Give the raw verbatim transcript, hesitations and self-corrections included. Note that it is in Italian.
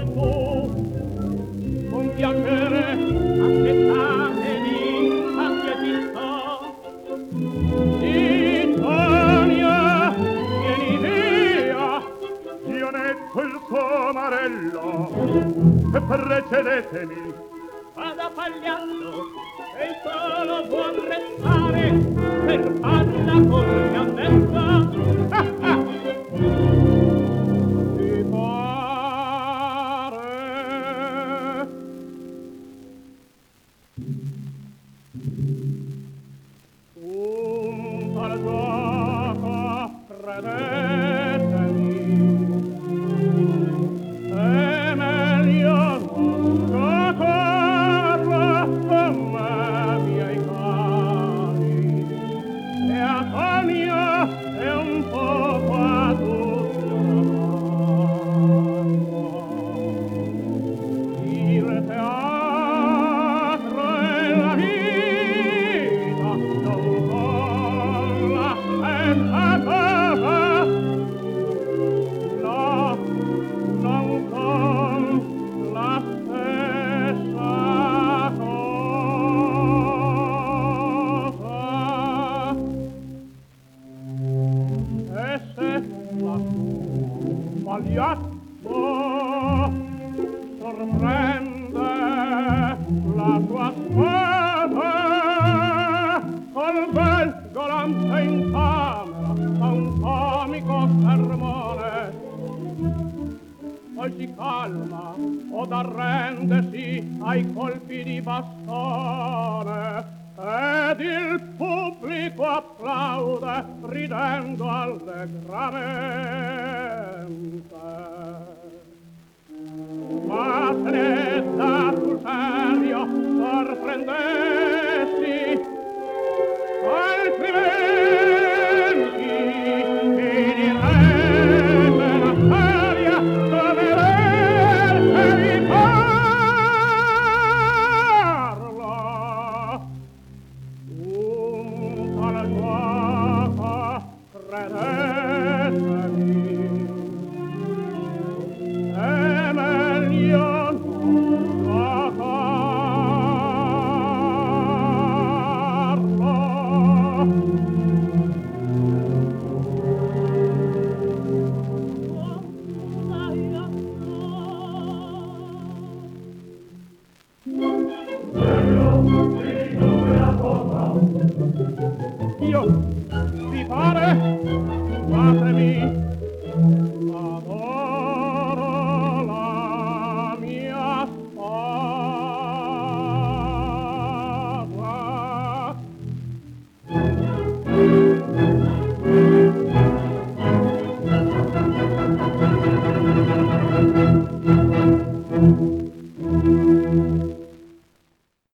tu, con piacere aspettatemi, anche ti sto. Titania, vieni via, io netto il suo marello, e precedetemi. Vada pagliando, e il solo vuol restare, per farla con fiammetta. Ah, ah. Ti pare? Un tal gioco credetemi, è meglio non giocarla con me, miei cari, e a Tonia è un poco a tutti oramai. Il teatro è la vita, non con la stessa cosa, no, non con la stessa cosa. E se lassù Pagliaccio sorprende la tua sposa col bel galante in camera fa un comico sermone, poi si calma od arrendesi ai colpi di bastone ed il pubblico applaude ridendo allegramente. Ma se ne sta sul serio sorprendessi, altrimenti finirebbe la storia come verse vi parlo. Un tal gioco credetemi, è meglio non giocarlo.